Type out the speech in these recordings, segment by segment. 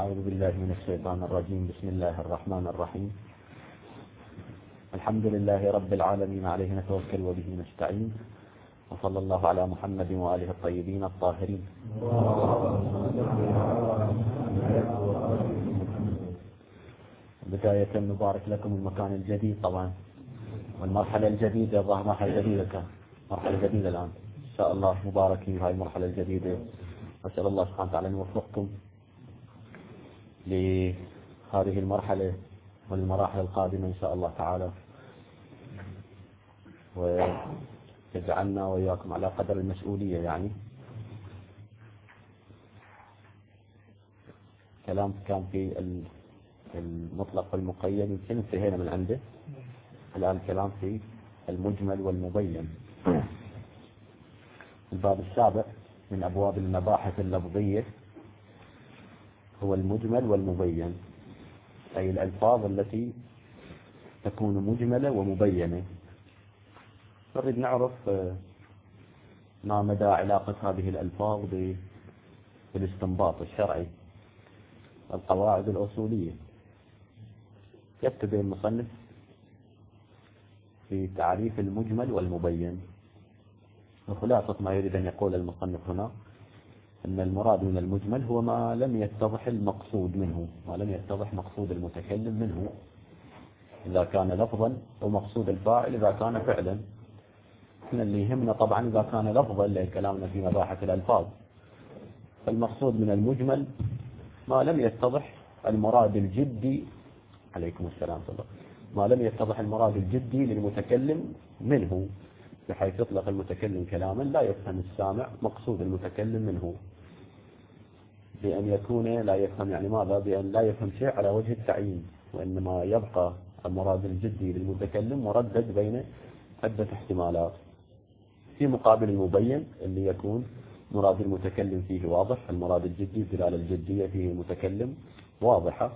أعوذ بالله من الشيطان الرجيم. بسم الله الرحمن الرحيم. الحمد لله رب العالمين، عليه نتوكل وبه نستعين، وصلى الله على محمد وآله الطيبين الطاهرين. بداية نبارك لكم المكان الجديد طبعا، والمرحلة الجديدة، ظهر مرحلة جديدة، مرحلة جديدة الآن إن شاء الله، مباركين في هاي المرحلة الجديدة. أسأل الله سبحانه وتعالى أن يوفقكم لهذه المرحلة والمراحل القادمة إن شاء الله تعالى، ويجعلنا وإياكم على قدر المسؤولية. يعني كلام كان في المطلق والمقيد، يمكن انتهينا من عنده. الآن الكلام في المجمل والمبين. الباب السابع من أبواب المباحث اللفظية هو المجمل والمبين، أي الألفاظ التي تكون مجملة ومبينة. نريد نعرف ما مدى علاقة هذه الألفاظ بالاستنباط الشرعي، القواعد الأصولية. يبتدئ المصنف في تعريف المجمل والمبين، وخلاصة ما يريد أن يقول المصنف هنا أن المراد من المجمل هو ما لم يتضح المقصود منه، ما لم يتضح مقصود المتكلم منه، إذا كان لفظا، ومقصود الفاعل إذا كان فعلا. إحنا اللي يهمنا طبعا إذا كان لفظا، لكلامنا في مباحث الألفاظ. فالمقصود من المجمل ما لم يتضح المراد الجدي، عليكم السلام الله، ما لم يتضح المراد الجدي للمتكلم منه، بحيث يطلق المتكلم كلاما لا يفهم السامع مقصود المتكلم منه، بأن يكون لا يفهم. يعني ماذا؟ بأن لا يفهم شيء على وجه التعيين، وإنما يبقى المراد الجدي للمتكلم مردد بين عدة احتمالات، في مقابل المبين اللي يكون مراد المتكلم فيه واضح. المراد الجدي، الدلالة الجدية فيه المتكلم واضحة.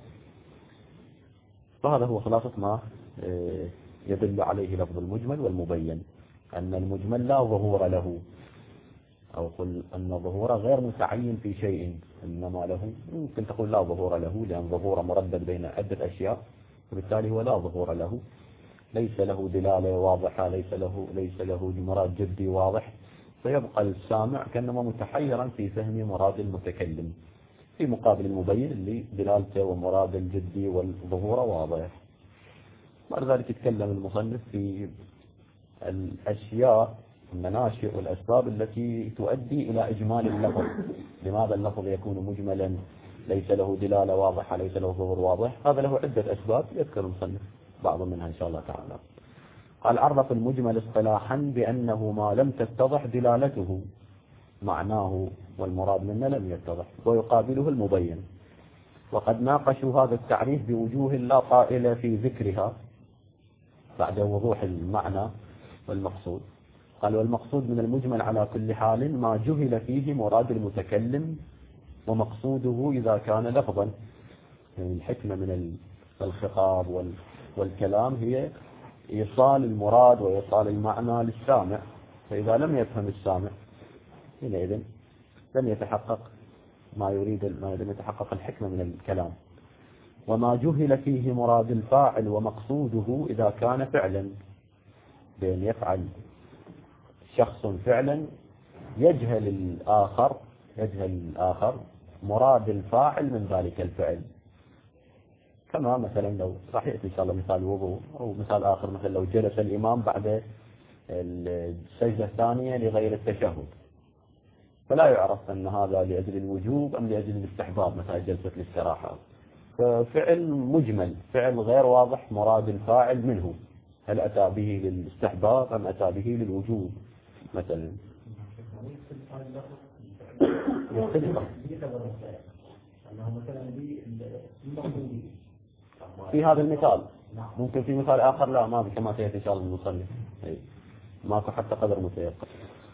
فهذا هو خلاصة ما يدل عليه لفظ المجمل والمبين، أن المجمل لا ظهور له، أو قل أن الظهور غير متعين في شيء، إنما له ممكن تقول لا ظهور له، لأن ظهور مردد بين عدة أشياء، وبالتالي هو لا ظهور له، ليس له دلالة واضحة، ليس له مراد جدي واضح، فيبقى السامع كأنما متحيرا في فهم مراد المتكلم، في مقابل المبين اللي دلالته ومراد الجدي والظهور واضح. بعد ذلك يتكلم المصنف في الأشياء، المناشئ والأسباب التي تؤدي إلى إجمال اللفظ. لماذا اللفظ يكون مجملا، ليس له دلالة واضحة، ليس له ظهور واضح؟ هذا له عدة أسباب يذكر المصنف بعض منها إن شاء الله تعالى. قال: عرف المجمل اصطلاحا بأنه ما لم تتضح دلالته، معناه والمراد منه لم يتضح، ويقابله المبين. وقد ناقشوا هذا التعريف بوجوه لا طائل في ذكرها بعد وضوح المعنى والمقصود. قال: والمقصود من المجمل على كل حال ما جهل فيه مراد المتكلم ومقصوده إذا كان لفظا. يعني الحكمة من الخطاب والكلام هي إيصال المراد وإيصال المعنى للسامع، فإذا لم يفهم السامع حينئذ لم يتحقق ما يريد، لم يتحقق الحكمة من الكلام. وما جهل فيه مراد الفاعل ومقصوده إذا كان فعلا، بأن يفعل شخص فعلا يجهل الآخر مراد الفاعل من ذلك الفعل. كما مثلا لو راح يأتي إن شاء الله مثال وضوء، أو مثال آخر مثلا لو جلس الإمام بعد السجدة الثانية لغير التشهد، فلا يعرف أن هذا لأجل الوجوب أم لأجل الاستحباب، مثلا جلسة الاستراحة. ففعل مجمل، فعل غير واضح مراد الفاعل منه، هل أتى به للاستحباب أم أتى به للوجوب مثلا. في هذا المثال ممكن، في مثال آخر لا، ما في، كما سيأتي إن شاء الله المصنف، ماكو حتى قدر متيقن.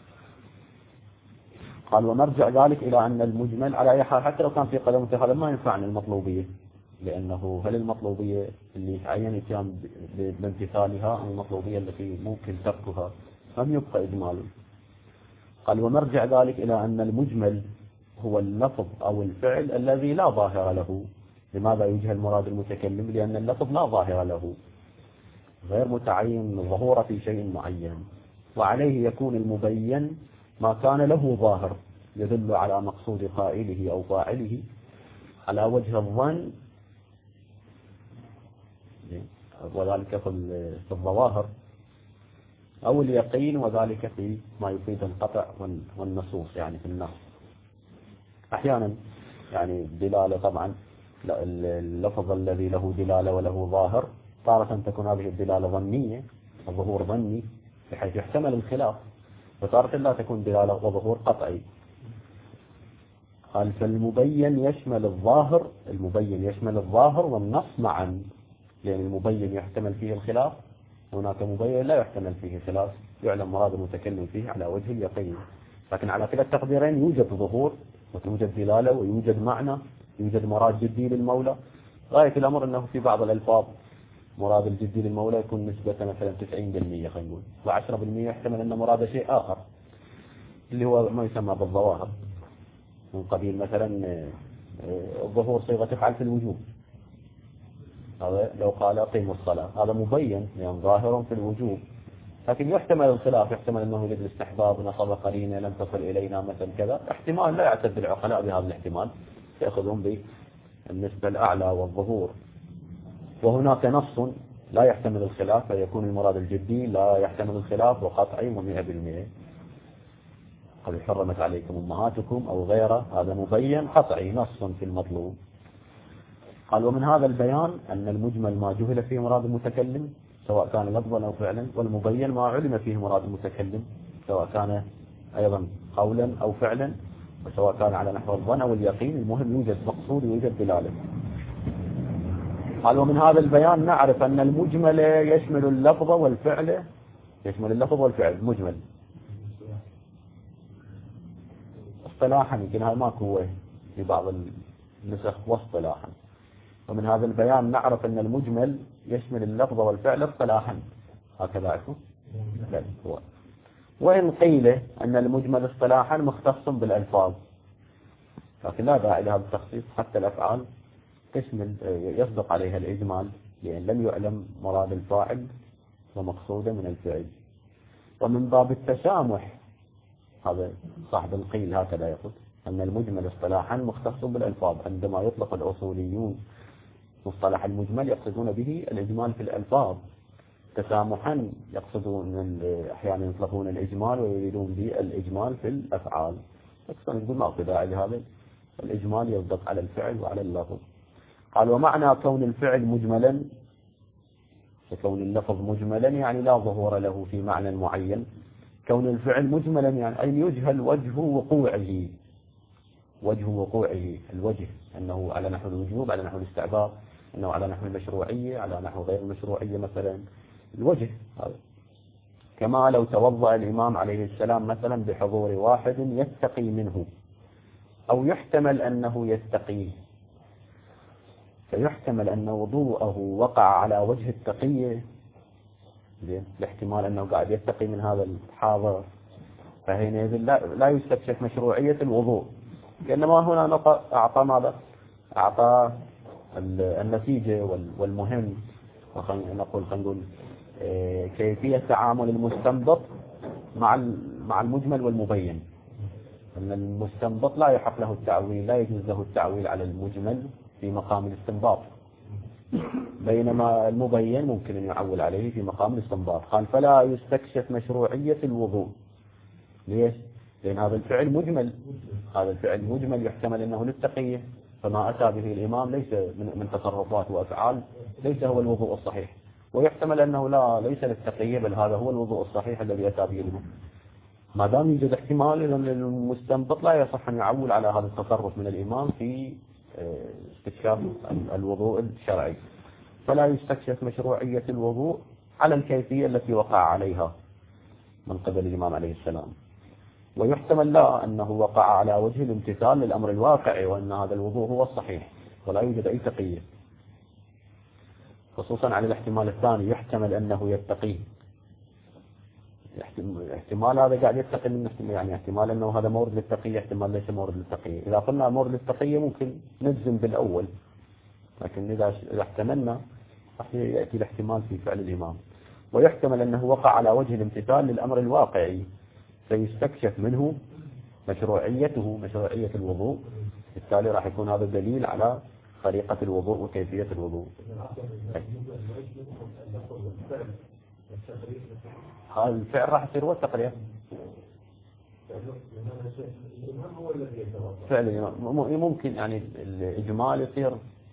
قال: ومرجع ذلك إلى أن المجمل على أي حال، حتى لو كان في قدر متيقن ما ينفعنا المطلوبية، لأنه هل المطلوبية اللي تعين الاتيان بامتثالها أم المطلوبية التي ممكن تركها، لم يبقى إجمالا. قال: ومرجع ذلك إلى أن المجمل هو اللفظ أو الفعل الذي لا ظاهر له. لماذا يجهل مراد المتكلم؟ لأن اللفظ لا ظاهر له، غير متعين ظهوره في شيء معين، وعليه يكون المبين ما كان له ظاهر يدل على مقصود قائله أو فاعله على وجه الظن، وذلك في الظواهر، أو اليقين، وذلك في ما يفيد القطع والنصوص، يعني في النص. أحيانا يعني دلالة، طبعا اللفظ الذي له دلالة وله ظاهر تارة تكون هذه الدلالة ظنية، الظهور ظني بحيث يحتمل الخلاف، وتارة لا تكون دلالة وظهور قطعي. قال فالمبين يشمل الظاهر، المبين يشمل الظاهر والنص معا، لأن المبين يحتمل فيه الخلاف، هناك مبين لا يحتمل فيه خلاف، يعلم مراد المتكلم فيه على وجه اليقين. لكن على كلا التقديرين يوجد ظهور وتوجد دلالة ويوجد معنى، يوجد مراد جدي للمولى. غاية الأمر أنه في بعض الألفاظ مراد الجدي للمولى يكون نسبة مثلا 90%، خلينا نقول، و10% يحتمل أن مراد شيء آخر، اللي هو ما يسمى بالظواهر، من قبيل مثلا ظهور صيغة تفعل في الوجوب. هذا لو قال أقيموا الصلاة هذا مبين يعني ظاهر في الوجوب، لكن يحتمل الخلاف، يحتمل أنه يريد الاستحباب، نصب قرينة لم تصل إلينا مثلا كذا، احتمال لا يعتد العقلاء بهذا الاحتمال، يأخذون بالنسبة الأعلى والظهور. وهناك نص لا يحتمل الخلاف فيكون المراد الجدي لا يحتمل الخلاف وقطعي و100%، قد حرمت عليكم أمهاتكم أو غيره، هذا مبين قطعي نص في المطلوب. قال ومن هذا البيان أن المجمل ما جهل فيه مراد المتكلم سواء كان لفظا أو فعلا، والمبين ما علم فيه مراد المتكلم سواء كان أيضا قولا أو فعلا، وسواء كان على نحو الظن أو اليقين، المهم يوجد مقصود ويوجد دلالة. قال ومن هذا البيان نعرف أن المجمل يشمل اللفظ والفعل، يشمل اللفظ والفعل مجمل اصطلاحا، يمكن هذا ماكو في بعض النسخ واصطلاحا. ومن هذا البيان نعرف أن المجمل يشمل اللفظ والفعل اصطلاحا، هكذا يكون. لا هو وإن قيل أن المجمل اصطلاحا مختص بالألفاظ، لكن لا داعي لهذا التخصيص، حتى الأفعال تشمل يصدق عليها الإجمال، لأن لم يعلم مراد الفاعل ومقصوده من الفعل. ومن باب التسامح، هذا صاحب القيل هكذا يقول أن المجمل اصطلاحا مختص بالألفاظ، عندما يطلق الأصوليون مصطلح المجمل يقصدون به الإجمال في الألفاظ، تسامحا يقصدون أحيانا يطلقون الإجمال ويريدون به الإجمال في الأفعال، أكثر يقول ما في داعي لهذا، الإجمال يصدق على الفعل وعلى اللفظ. قال ومعنى كون الفعل مجملا وكون اللفظ مجملا يعني لا ظهور له في معنى معين، كون الفعل مجملا يعني أن يجهل وجه وقوعه، وجه وقوعه، الوجه أنه على نحو الوجوب، على نحو الاستعباد، أنه على نحو المشروعية، على نحو غير المشروعية مثلا، الوجه هذا. كما لو توضأ الإمام عليه السلام مثلا بحضور واحد يتقي منه، أو يحتمل أنه يتقيه، فيحتمل أن وضوءه وقع على وجه التقية، الاحتمال أنه قاعد يتقي من هذا الحاضر، فحينئذ لا يستكشف مشروعية الوضوء، لأنما هنا أعطى ماذا؟ أعطى النتيجة والمهم، خلينا نقول كيفية تعامل المستنبط مع المجمل والمبين، أن المستنبط لا يحق له التعويل، لا يجوز له التعويل على المجمل في مقام الاستنباط، بينما المبين ممكن أن يعول عليه في مقام الاستنباط. قال فلا يستكشف مشروعية الوضوء، ليش؟ لأن هذا الفعل مجمل، هذا الفعل مجمل يحتمل أنه للتقية، فما أتى به الإمام ليس من تصرفات وأفعال ليس هو الوضوء الصحيح، ويحتمل أنه ليس للتقية بل هذا هو الوضوء الصحيح الذي أتى به الإمام. ما دام يوجد احتمال أن المستنبط لا يصح أن يعول على هذا التصرف من الإمام في استكشاف الوضوء الشرعي، فلا يستكشف مشروعية الوضوء على الكيفية التي وقع عليها من قبل الإمام عليه السلام، ويحتمل لا أنه وقع على وجه الامتثال للأمر الواقعي، وأن هذا الوضوء هو الصحيح ولا يوجد أي تقية، خصوصا على الاحتمال الثاني يحتمل أنه يتقيه، احتمال هذا قاعد يتقي من يعني احتمال أنه هذا مورد للتقية، احتمال ليس مورد للتقية. إذا قلنا مورد للتقية ممكن نجزم بالأول، لكن إذا احتملنا راح يأتي الاحتمال في فعل الإمام. ويحتمل أنه وقع على وجه الامتثال للأمر الواقعي فيستكشف منه مشروعية الوضوء، بالتالي راح يكون هذا دليل على طريقة الوضوء وكيفية الوضوء. هذا الفعل راح يصير هو التقرير. فعل ممكن يعني الإجمال يصير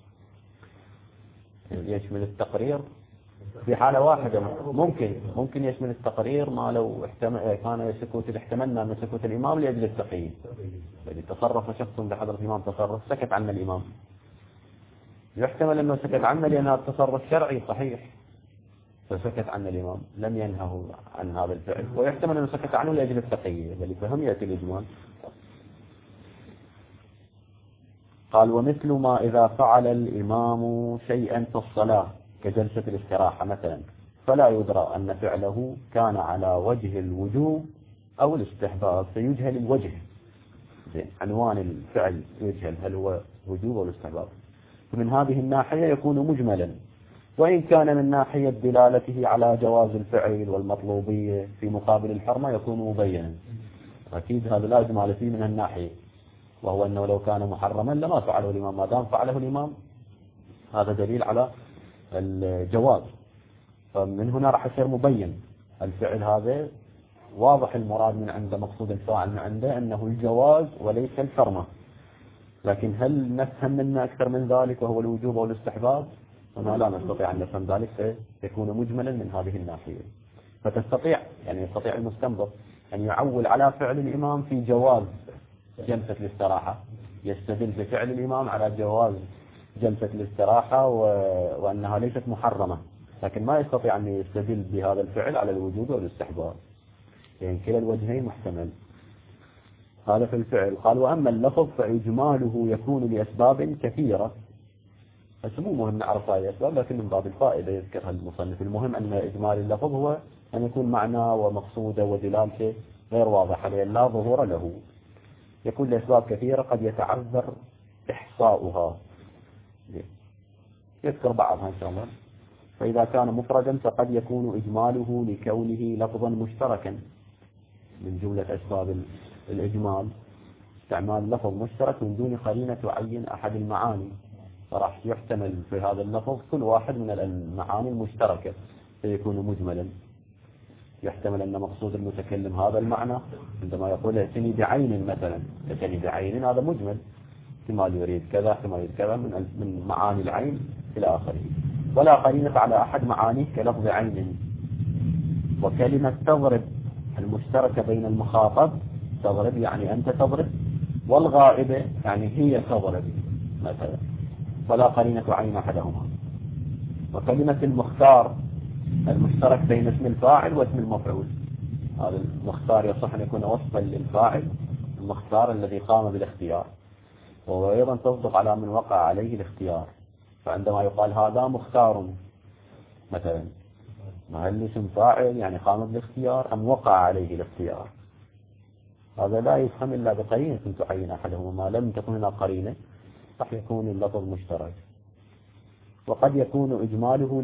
يشمل التقرير في حالة واحدة. ممكن يشمل التقرير ما لو كان سكوت احتملنا من سكوت الإمام لأجل التقييد. يعني تصرف شخص بحضرة الإمام تصرف سكت عن الإمام، يحتمل أنه سكت عنه لأن هذا التصرف شرعي صحيح فسكت عن الإمام لم ينهه عن هذا الفعل، ويحتمل أنه سكت عنه لأجل التقييد اللي فهم يأتي الإجمال. قال ومثل ما إذا فعل الإمام شيئا في الصلاة كجلسة الاستراحة مثلا فلا يدرى أن فعله كان على وجه الوجوب أو الاستحباب فيجهل الوجه. عنوان الفعل يجهل هل هو وجوب أو الاستحباب، فمن هذه الناحية يكون مجملا، وإن كان من ناحية دلالته على جواز الفعل والمطلوبية في مقابل الحرمة يكون مبينا. أكيد هذا لا إجمال فيه من الناحية، وهو أنه لو كان محرما لما فعله الإمام، ما دام فعله الإمام هذا دليل على الجواز، فمن هنا راح يصير مبين الفعل هذا واضح المراد من عنده، مقصود الفاعل من عنده أنه الجواز وليس الحرمة. لكن هل نفهم منه أكثر من ذلك وهو الوجوب أو الاستحباب؟ وما لا نستطيع أن نفهم ذلك، فيكون مجملا من هذه الناحية. يستطيع المستنبط أن يعول على فعل الإمام في جواز جلسة الاستراحة، يستدل بفعل الإمام على جواز جلسة الاستراحة وأنها ليست محرمة، لكن ما يستطيع أن يستدل بهذا الفعل على الوجوب أو الاستحباب، يعني كلا الوجهين محتمل. هذا في الفعل. قال وأما اللفظ فإجماله يكون لأسباب كثيرة، بس مو مهم نعرف هذه الأسباب، لكن من باب الفائدة يذكرها المصنف. المهم أن إجمال اللفظ هو أن يكون معنى ومقصوده ودلالته غير واضحة لأن لا ظهور له. يكون لأسباب كثيرة قد يتعذر إحصاؤها، يذكر بعضها إن شاء الله. فإذا كان مفردا فقد يكون إجماله لكونه لفظا مشتركا. من جملة أسباب الإجمال استعمال لفظ مشترك من دون قرينة تعين أحد المعاني، فراح يحتمل في هذا اللفظ كل واحد من المعاني المشتركة فيكون مجملا. يحتمل أن مقصود المتكلم هذا المعنى عندما يقول ائتني بعين مثلا، ائتني بعين هذا مجمل، احتمال يريد كذا احتمال يريد كذا من معاني العين إلى آخره، ولا قرينة على أحد معانيه كلفظ عين. وكلمة تضرب المشتركة بين المخاطب، تضرب يعني أنت تضرب، والغائبة يعني هي تضرب مثلا، ولا قرينة عين أحدهما. وكلمة المختار المشترك بين اسم الفاعل واسم المفعول، هذا المختار يصح أن يكون وصفا للفاعل المختار الذي قام بالاختيار، وهو أيضا تصدق على من وقع عليه الاختيار. فعندما يقال هذا مختار مثلا، هل اسم فاعل يعني قام بالاختيار أم وقع عليه الاختيار؟ هذا لا يفهم إلا بقرينة تعين أحدهما، ما لم تكن هنا قرينة راح يكون اللفظ مشترك. وقد يكون إجماله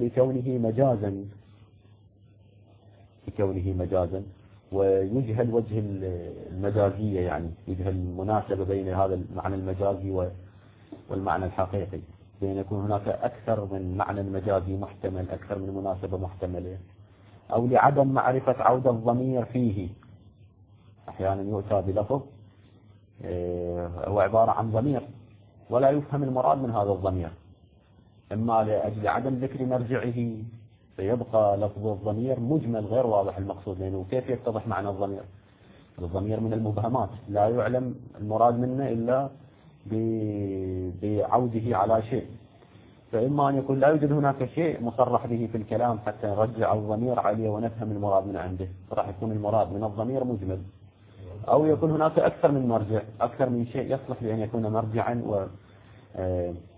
لكونه مجازا ويجهل وجه المجازية، يعني يجهل المناسبة بين هذا المعنى المجازي والمعنى الحقيقي، بين يكون هناك أكثر من معنى مجازي محتمل، أكثر من مناسبة محتملة، أو لعدم معرفة عودة الضمير فيه. أحيانا يؤتى بلفظ هو عبارة عن ضمير ولا يفهم المراد من هذا الضمير، إما لأجل عدم ذكر مرجعه فيبقى لفظ الضمير مجمل غير واضح المقصود، لأنه كيف يتضح معنى الضمير؟ الضمير من المبهمات لا يعلم المراد منه إلا بعوده على شيء، فإما أن يكون لا يوجد هناك شيء مصرح به في الكلام حتى نرجع الضمير عليه ونفهم المراد من عنده، فراح يكون المراد من الضمير مجمل، أو يكون هناك أكثر من مرجع، أكثر من شيء يصلح لأن يكون مرجعا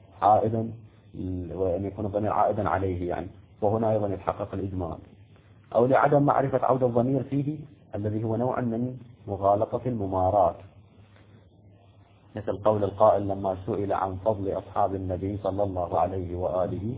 وعائدا، وأن يكون الضمير عائدا عليه يعني، وهنا أيضا يتحقق الإجمال. أو لعدم معرفة عود الضمير فيه الذي هو نوع من مغالطة الممارات، مثل قول القائل لما سئل عن فضل أصحاب النبي صلى الله عليه وآله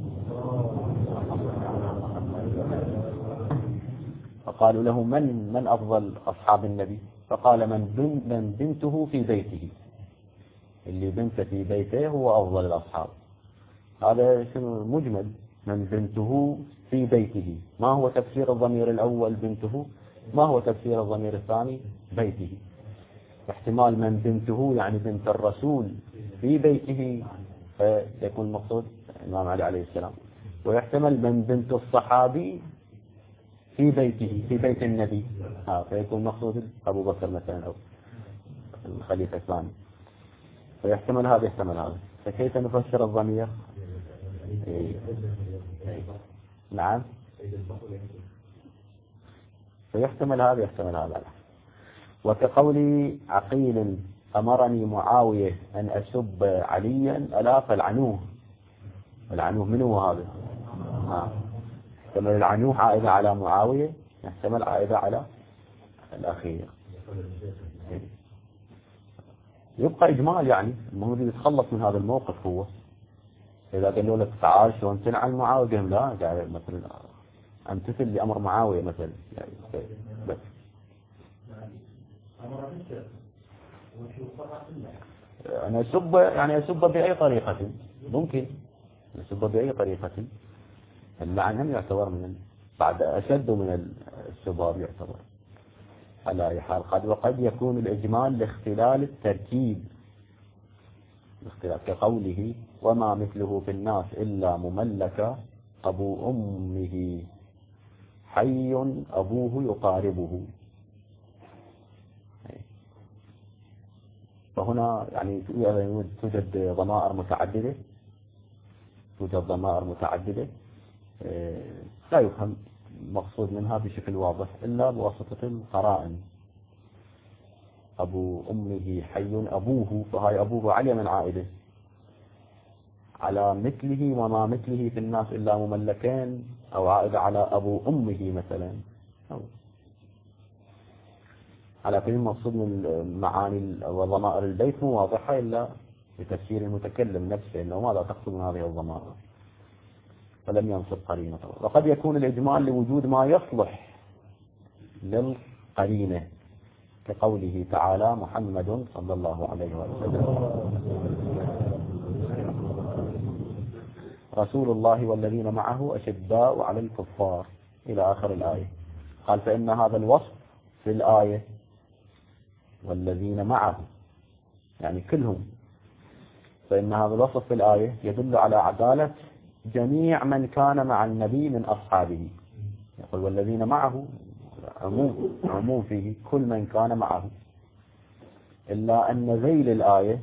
فقالوا له من أفضل أصحاب النبي؟ فقال من بنته في بيته، اللي بنته في بيته هو أفضل الأصحاب. هذا شنو مجمل، من بنته في بيته. ما هو تفسير الضمير الأول بنته؟ ما هو تفسير الضمير الثاني بيته؟ احتمال من بنته يعني بنت الرسول في بيته فيكون مقصود الإمام علي عليه السلام، ويحتمل من بنت الصحابي في بيته في بيت النبي فيكون مقصود أبو بكر مثلا أو الخليفة الثاني، فيحتمل هذا يحتمل هذا. فكيف نفسر الضمير؟ نعم، فيحتمل هذا يحتمل هذا. وكقول عقيل أمرني معاوية أن أسب عليا ألا فالعنوه. العنوه من هو هذا؟ يحتمل العنوه عائدة على معاوية، يحتمل عائدة على الأخير. يبقى إجمال، يعني المهم يتخلص من هذا الموقف. هو إذا قالوا لك تعال شلون تنعل معاوية قال لا، قاعد مثلا امتثل لأمر معاوية مثلا يعني بس. أنا أسب يعني أسب بأي طريقة ممكن، أسب بأي طريقة. اللعن هم يعتبر من بعد أشد من السباب يعتبر على أي حال. وقد يكون الإجمال لاختلال التركيب، كقوله وما مثله في الناس إلا مملكة أبو أمه حي أبوه يقاربه. فهنا يعني توجد ضمائر متعددة، لا يفهم مقصود منها بشكل واضح إلا بواسطة القرائن. أبو أمه حي أبوه، فهاي أبوه علي من عائده على مثله، وما مثله في الناس إلا مملكين، أو عائد على أبو أمه مثلا. على كل مقصود من معاني وضمائر البيت مو واضحة إلا بتفسير المتكلم نفسه إنه ماذا تقصد من هذه الضمائر، فلم ينصب قرينة. وقد يكون الإجمال لوجود ما يصلح للقرينة، كقوله تعالى محمد صلى الله عليه وسلم رسول الله والذين معه أشداء على الكفار إلى آخر الآية. قال فإن هذا الوصف في الآية والذين معه يعني كلهم، فإن هذا الوصف في الآية يدل على عدالة جميع من كان مع النبي من أصحابه. يقول والذين معه عموم فيه كل من كان معه، إلا أن ذيل الآية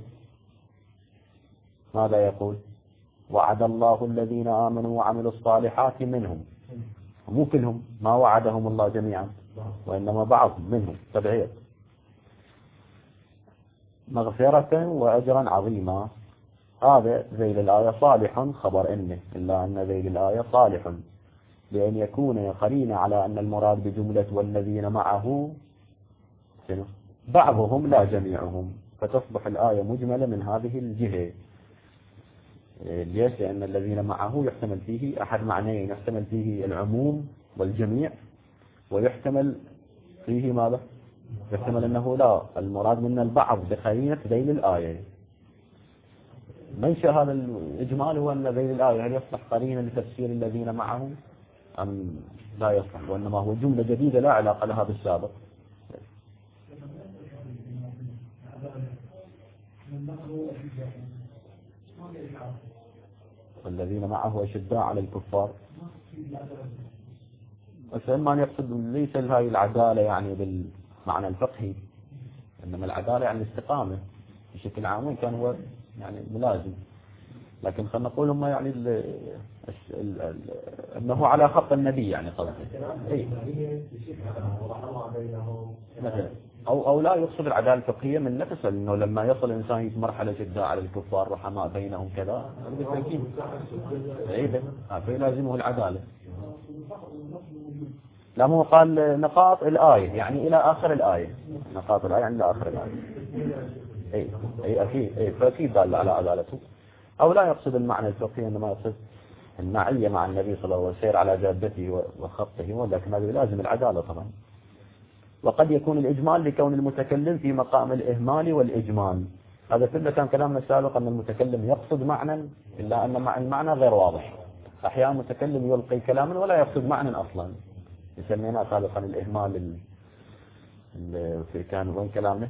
ماذا يقول؟ وعد الله الذين آمنوا وعملوا الصالحات منهم، مو كلهم، ما وعدهم الله جميعا وإنما بعضهم منهم تبعية، مغفرة وأجرا عظيما. هذا ذيل الآية صالح خبر إنه، إلا أن ذيل الآية صالح لأن يكون قرين على أن المراد بجملة والذين معه بعضهم لا جميعهم، فتصبح الآية مجملة من هذه الجهة. ليش؟ لأن الذين معه يحتمل فيه أحد معنيين، يحتمل فيه العموم والجميع، ويحتمل فيه ماذا؟ يحتمل أنه لا، المراد من البعض بقرينة ذيل الآية. منشأ هذا الإجمال هو أن ذيل الآية هل يصلح قرينة لتفسير الذين معه أم لا يصلح، وإنما هو جملة جديدة لا علاقة لها بالسابق. والذين معه أشداء على الكفار، بس ما يقصد ليس هاي العدالة يعني بالمعنى الفقهي، إنما العدالة يعني الاستقامة بشكل عام، وإن كان هو يعني ملازم، لكن خلينا نقول هم يعني انه على خط النبي يعني قصده مثلا، او لا يقصد العداله الفقهيه من نفسه، انه لما يصل الانسان في مرحله شداء على الكفار رحماء بينهم كذا بالتاكيد فيلازمه العداله. لا هو قال نقاط الآية يعني إلى آخر الآية، نقاط الآية يعني إلى آخر الآية. أي أكيد، فأكيد دل على عدالته. أو لا يقصد المعنى الفقهي، إنما يقصد المعية مع النبي صلى الله عليه وسلم والسير على جادته وخطه، ولكن هذا لازم العدالة طبعا. وقد يكون الإجمال لكون المتكلم في مقام الإهمال والإجمال. هذا كله كان كلامنا السابق أن المتكلم يقصد معنى إلا أن المعنى غير واضح. أحيانا المتكلم يلقي كلاما ولا يقصد معنى أصلا، يسمينا سابقا الإهمال. في كان وين كلامه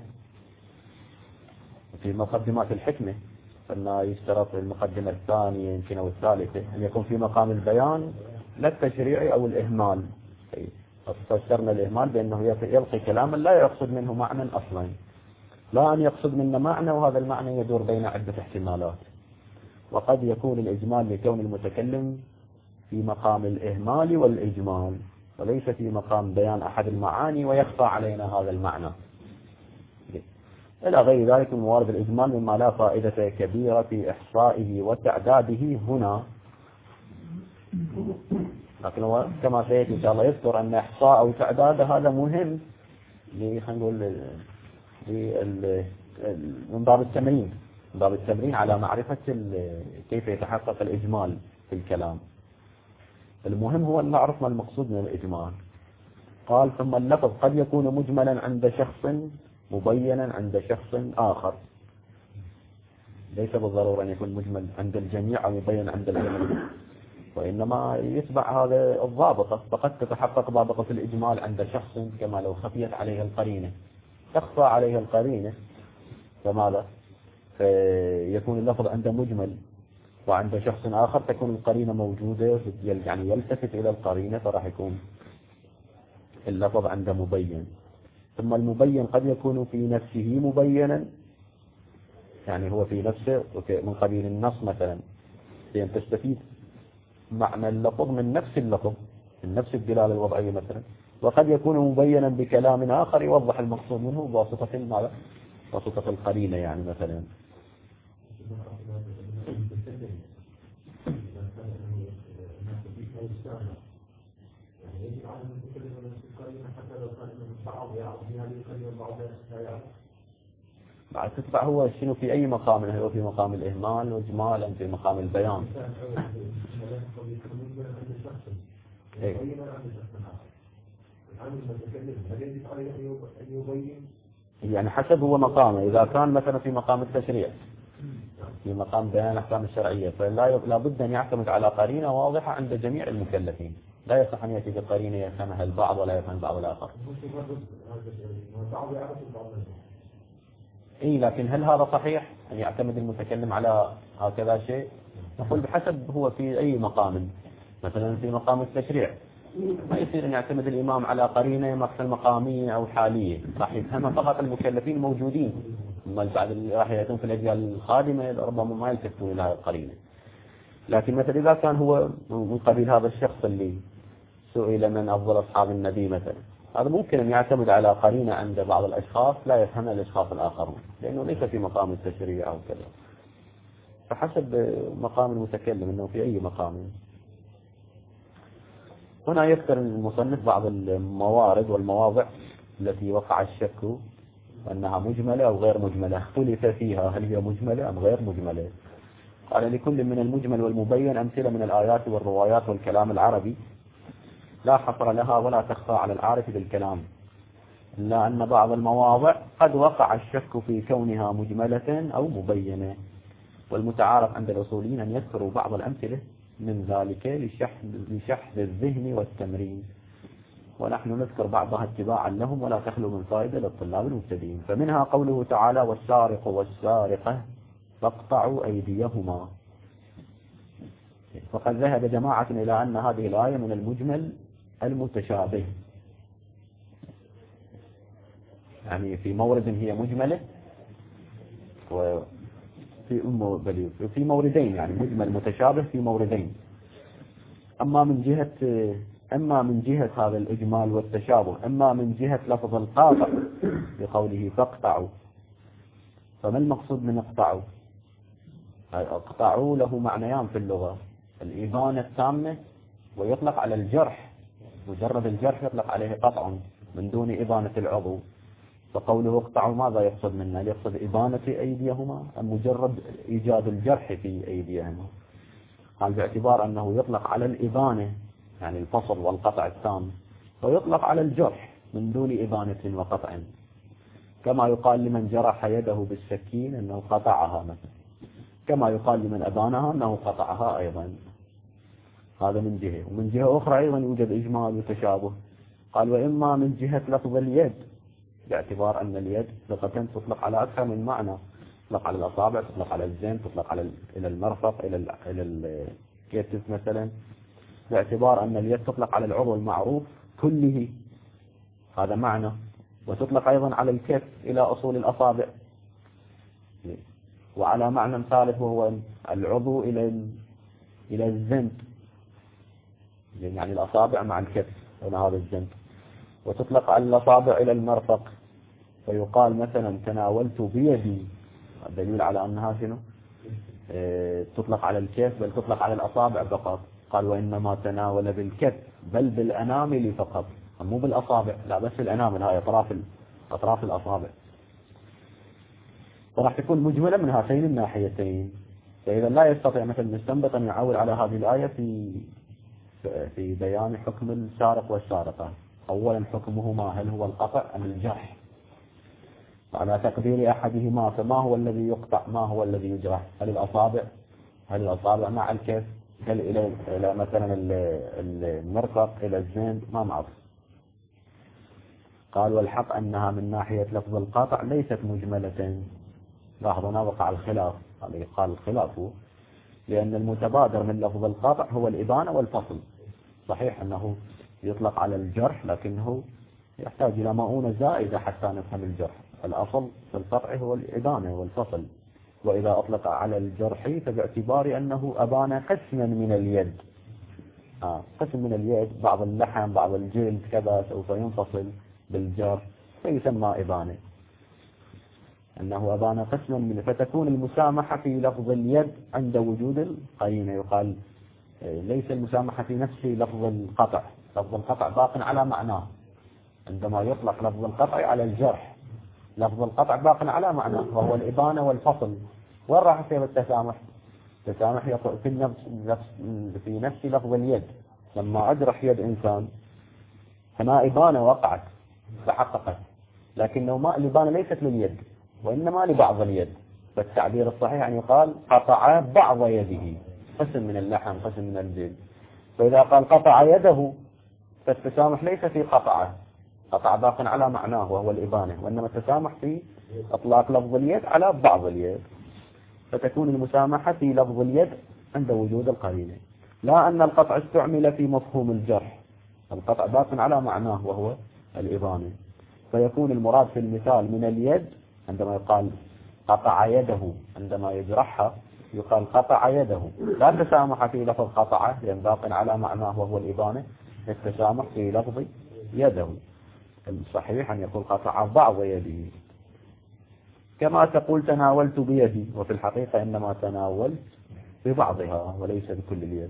في مقدمات الحكمة، أن يشترط المقدمة الثانية يمكن أو الثالثة أن يكون في مقام البيان لا التشريع أو الإهمال. فسرنا الإهمال بأنه يلقي كلاما لا يقصد منه معنى أصلا، لا أن يقصد منه معنى وهذا المعنى يدور بين عدة احتمالات. وقد يكون الإجمال لكون المتكلم في مقام الإهمال والإجمال وليس في مقام بيان أحد المعاني ويخفى علينا هذا المعنى إلى غير ذلك من موارد الإجمال مما لا فائدة كبيرة في إحصائه وتعداده هنا. لكن هو كما سيأتي إن شاء الله يذكر أن إحصاء أو تعداد هذا مهم خلينا نقول من باب التمرين، من باب التمرين على معرفة كيف يتحقق الإجمال في الكلام. المهم هو أن نعرف ما المقصود من الإجمال. قال ثم اللفظ قد يكون مجملا عند شخص مبينا عند شخص آخر، ليس بالضرورة أن يكون مجمل عند الجميع أو مبين عند الجميع، وإنما يتبع هذا الضابطة. فقد تتحقق ضابطة الإجمال عند شخص كما لو خفيت عليه القرينة، تخفى عليه القرينة فماذا؟ فيكون اللفظ عنده مجمل، وعند شخص آخر تكون القرينة موجودة يعني يلتفت إلى القرينة فراح يكون اللفظ عنده مبين. ثم المبين قد يكون في نفسه مبينا، يعني هو في نفسه من قبيل النص مثلا، لأن تستفيد معنى اللفظ من نفس اللفظ من نفس الدلالة الوضعية مثلا. وقد يكون مبينا بكلام آخر يوضح المقصود منه بواسطة ماذا؟ واسطة القرينة يعني مثلا. بعد تتبع هو شنو في أي مقام، هو في مقام الإهمال وإجمال أم في مقام البيان. يعني حسب هو مقامه، إذا كان مثلا في مقام التشريع في مقام بيان الأحكام الشرعية فلا بد أن يعتمد على قرينة واضحة عند جميع المكلفين، لا يصح أن يأتي بقرينة يفهمها البعض ولا يفهم البعض الآخر. لكن هل هذا صحيح أن يعتمد المتكلم على هكذا شيء؟ نقول بحسب هو في أي مقام. مثلا في مقام التشريع ما يصير أن يعتمد الإمام على قرينة مثل مقامية أو حالية، راح يفهمها فقط المكلفين موجودين، أما بعد راح يأتون في الأجيال القادمة ربما ما يلتفتون إلى هذه القرينة. لكن مثلا إذا كان هو من قبيل هذا الشخص اللي سئل من أفضل أصحاب النبي مثلا، هذا ممكن أن يعتمد على قرينة عند بعض الأشخاص لا يفهمها الأشخاص الآخرون، لأنه ليس في مقام التشريع أو كذا. فحسب مقام المتكلم أنه في أي مقام. هنا يذكر المصنف بعض الموارد والمواضع التي وقع الشك أنها مجملة أو غير مجملة، اختلف فيها هل هي مجملة أم غير مجملة. قال لكل من المجمل والمبين أمثلة من الآيات والروايات والكلام العربي لا حصر لها ولا تخفى على العارف بالكلام، إلا أن بعض المواضع قد وقع الشك في كونها مجملة أو مبينة، والمتعارف عند الأصوليين أن يذكروا بعض الأمثلة من ذلك لشحذ الذهن والتمرين، ونحن نذكر بعضها اتباعا لهم ولا تخلو من فائدة للطلاب المبتدئين. فمنها قوله تعالى والسارق والسارقة فاقطعوا أيديهما. فقد ذهب جماعة إلى أن هذه الآية من المجمل المتشابه، يعني في مورد هي مجملة وفي موردين، يعني مجمل متشابه في موردين. أما من جهة هذا الإجمال والتشابه، أما من جهة لفظ القاطع بقوله فاقطعوا، فما المقصود من اقطعوا؟ اقطعوا له معنيان في اللغة، الإبانة التامة ويطلق على الجرح مجرد الجرح يطلق عليه قطع من دون إبانة العضو. فقوله اقطعوا ماذا يقصد منا؟ يقصد إبانة أيديهما أم مجرد إيجاد الجرح في أيديهما؟ قال باعتبار أنه يطلق على الإبانة يعني الفصل والقطع التام، ويطلق على الجرح من دون إبانة وقطع، كما يقال لمن جرح يده بالسكين أنه قطعها مثلا، كما يقال لمن أبانها أنه قطعها أيضا. هذا من جهة. ومن جهة أخرى أيضا يوجد إجمال وتشابه. قال وإما من جهة لفظ اليد، باعتبار أن اليد لغة تطلق على أكثر من معنى، تطلق على الأصابع، تطلق على الزين، تطلق على إلى المرفق، إلى الكتف مثلا، باعتبار أن اليد تطلق على العضو المعروف كله، هذا معنى، وتطلق أيضا على الكف إلى أصول الأصابع، وعلى معنى ثالث وهو العضو إلى الزند، يعني الأصابع مع الكف هنا هذا الزند، وتطلق على الأصابع إلى المرفق، فيقال مثلا تناولت بيدي، دليل على أنها شنو تطلق على الكف، بل تطلق على الأصابع فقط. قال وإنما تناول بالكف بل بالأنامل فقط، مو بالأصابع، لا بس الأنامل، هاي أطراف الأصابع، فراح تكون مجملة من هاتين الناحيتين. فإذا لا يستطيع مثل المستنبط أن يعول على هذه الآية في بيان حكم السارق والسارقة. أولا حكمهما هل هو القطع أم الجرح؟ على تقدير أحدهما فما هو الذي يقطع، ما هو الذي يجرح؟ هل الأصابع مع الكف، هل إلى مثلا المرفق، إلى الزين، ما معروف. قال والحق أنها من ناحية لفظ القطع ليست مجملة. لاحظنا وقع الخلاف، قال الخلاف لأن المتبادر من لفظ القطع هو الإبانة والفصل. صحيح أنه يطلق على الجرح، لكنه يحتاج إلى مؤونة زائدة حتى نفهم الجرح. الأصل في القطع هو الإبانة والفصل، وإذا أطلق على الجرح فباعتبار أنه أبان قسما من اليد، قسم من اليد، بعض اللحم بعض الجلد كذا سوف ينفصل بالجرح فيسمى إبانة، أنه أبان قسما من، فتكون المسامحة في لفظ اليد عند وجود القرينة. يقال ليس المسامحة في نفس لفظ القطع، لفظ القطع باق على معناه، عندما يطلق لفظ القطع على الجرح لفظ القطع باق على معناه وهو الإبانة والفصل. وين راح يصير التسامح؟ التسامح في نفس لفظ اليد. لما أجرح يد إنسان هنا إبانة وقعت تحققت، لكنه ما الإبانة ليست لليد وإنما لبعض اليد، فالتعبير الصحيح أن يقال قطع بعض يده، قسم من اللحم قسم من الجلد. فإذا قال قطع يده فالتسامح ليس في قطعه، قطع باق على معناه وهو الإبانة، وإنما التسامح في إطلاق لفظ اليد على بعض اليد، فتكون المسامحة في لفظ اليد عند وجود القرينة، لا أن القطع استعمل في مفهوم الجرح، القطع باق على معناه وهو الإبانة، فيكون المراد في المثال من اليد عندما يقال قطع يده، عندما يجرحها يقال قطع يده، لا تسامح في لفظ قطعه لأن باق على معناه وهو الإبانة، التسامح في لفظ يده. الصحيح أن يقول قطع بعض يده، كما تقول تناولت بيدي، وفي الحقيقة إنما تناولت ببعضها وليس بكل اليد.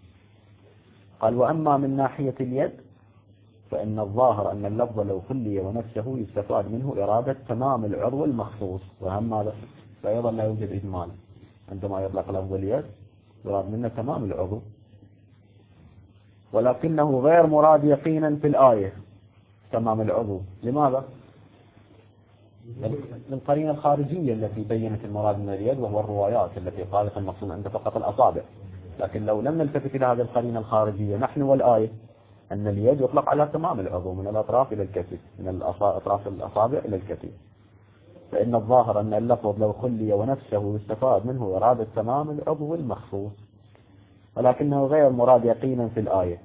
قال وأما من ناحية اليد فإن الظاهر أن اللفظ لو خلي ونفسه يستفاد منه إرادة تمام العضو المخصوص، وهم هذا فأيضا لا يوجد إجمال، عندما يطلق لفظ اليد يراد منه تمام العضو، ولكنه غير مراد يقينا في الآية تمام العضو. لماذا؟ للقرينة الخارجية التي بينت المراد من اليد، وهو الروايات التي قالت المقصود عند فقط الأصابع. لكن لو لم نلتفت إلى هذه القرينة الخارجية نحن والآية أن اليد يطلق على تمام العضو من الأطراف إلى الكتف، من أطراف الأصابع إلى الكتف، فإن الظاهر أن اللفظ لو خلي ونفسه يستفاد منه إرادة تمام العضو المخصوص، ولكنه غير مراد يقينا في الآية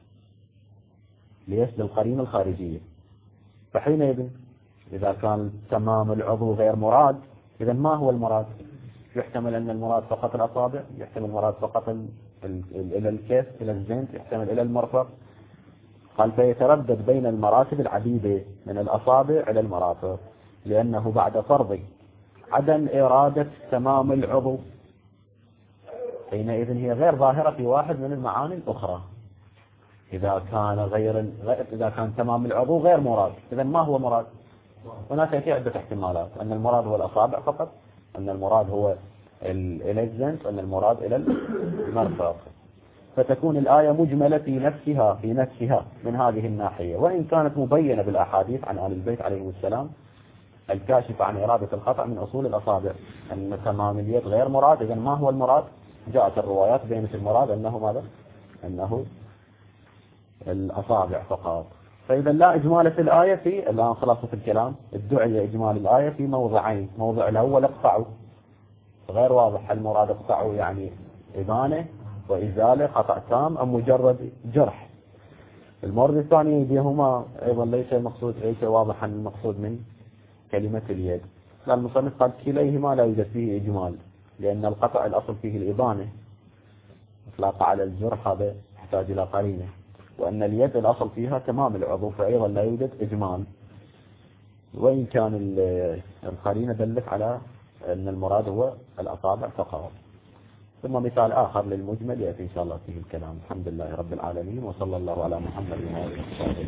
ليس للقرينة الخارجية. فحينئذ إذا كان تمام العضو غير مراد، إذا ما هو المراد؟ يحتمل أن المراد فقط الأصابع، يحتمل المراد فقط إلى الكف إلى الزند، يحتمل إلى المرفق. قال فيتردد بين المراتب العديدة من الأصابع إلى المرافق، لأنه بعد فرض عدم إرادة تمام العضو حينئذ هي غير ظاهرة في واحد من المعاني الأخرى. إذا كان تمام العضو غير مراد، إذا ما هو مراد؟ هناك يأتي عدة احتمالات، أن المراد هو الأصابع فقط، أن المراد هو إلى الزنت، أن المراد إلى المرفق. فتكون الآية مجملة في نفسها من هذه الناحية، وإن كانت مبينة بالأحاديث عن آل البيت عليهم السلام الكاشفة عن إرادة الخطأ من أصول الأصابع، أن تمام اليد غير مراد. إذا ما هو المراد؟ جاءت الروايات بينت المراد أنه ماذا؟ أنه الأصابع فقط. فإذا لا إجمال في الآية في الآن خلاصة الكلام، ادعي إجمال الآية في موضعين. موضع الأول اقطعوا، غير واضح المراد اقطعوا يعني إبانة وإزالة خطأ تام أم مجرد جرح. المورد الثاني يديهما أيضا ليس واضحا المقصود من كلمة اليد. المصنف قال كليهما لا يوجد فيه إجمال، لأن القطع الأصل فيه الإبانة، إطلاق على الجرح هذا يحتاج إلى قرينة، وأن اليد الأصل فيها تمام العضو، فأيضا لا يوجد إجمال، وإن كان القرينة دلت على أن المراد هو الأصابع فقط. ثم مثال آخر للمجمل يأتي إن شاء الله فيه الكلام. الحمد لله رب العالمين، وصلى الله على محمد وعلى آله وصحبه.